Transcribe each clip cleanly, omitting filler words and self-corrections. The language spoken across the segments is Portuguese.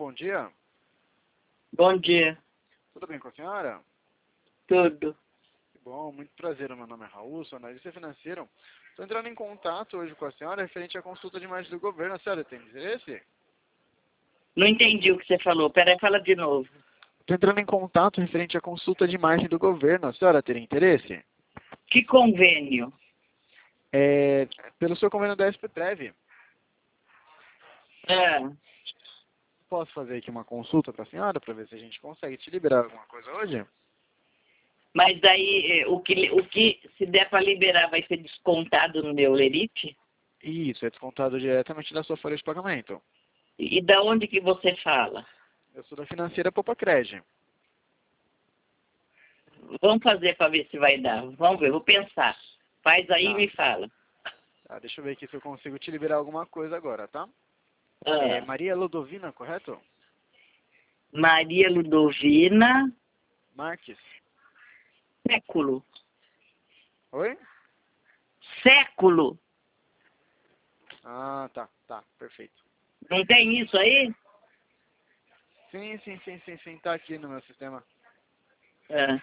bom dia. Bom dia. Tudo bem com a senhora? Tudo. Que bom, muito prazer. Meu nome é Raul, sou analista financeiro. Estou entrando em contato hoje com a senhora referente à consulta de imagem do governo. A senhora tem interesse? Não entendi o que você falou. Peraí, fala de novo. Estou entrando em contato referente à consulta de imagem do governo. A senhora teria interesse? Que convênio? Pelo seu convênio da SPTrev. É. Posso fazer aqui uma consulta para a senhora para ver se a gente consegue te liberar alguma coisa hoje? Mas daí, o que se der para liberar vai ser descontado no meu lerite? Isso, é descontado diretamente da sua folha de pagamento. E da onde que você fala? Eu sou da financeira Popacred. Vamos fazer para ver se vai dar. Vamos ver, vou pensar. Faz aí e Tá. me fala. Tá, deixa eu ver aqui se eu consigo te liberar alguma coisa agora, tá? Ah, Maria Ludovina, correto? Maria Ludovina Marques. Século. Oi? Século. Ah, tá, perfeito. Não tem isso aí? Sim, tá aqui no meu sistema. Ah.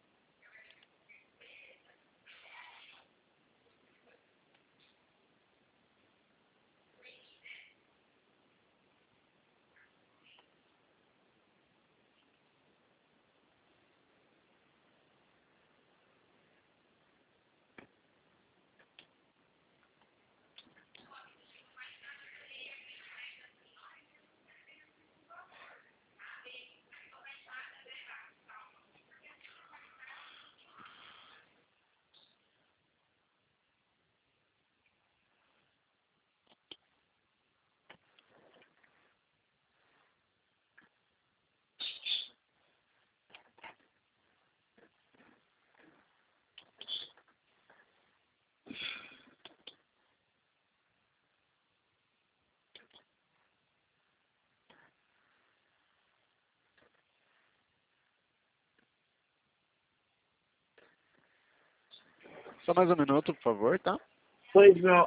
Só mais um minuto, por favor, tá? Pois não.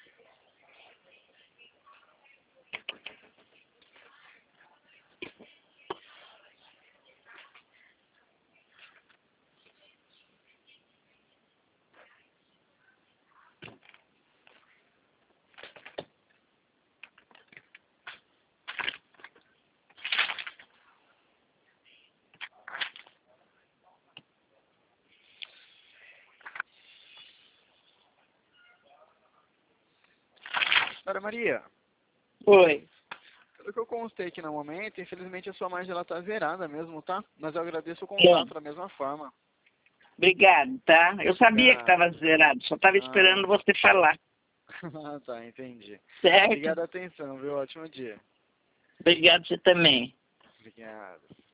Senhora Maria, Foi. pelo que eu constei aqui no momento, infelizmente a sua margem ela tá zerada mesmo, tá? Mas eu agradeço o contato da mesma forma. Obrigado, tá? Eu sabia que Obrigado. estava zerado, só estava Ah, esperando você falar. tá, entendi. Certo? Obrigado a atenção, viu? Ótimo dia. Obrigado você também. Obrigado.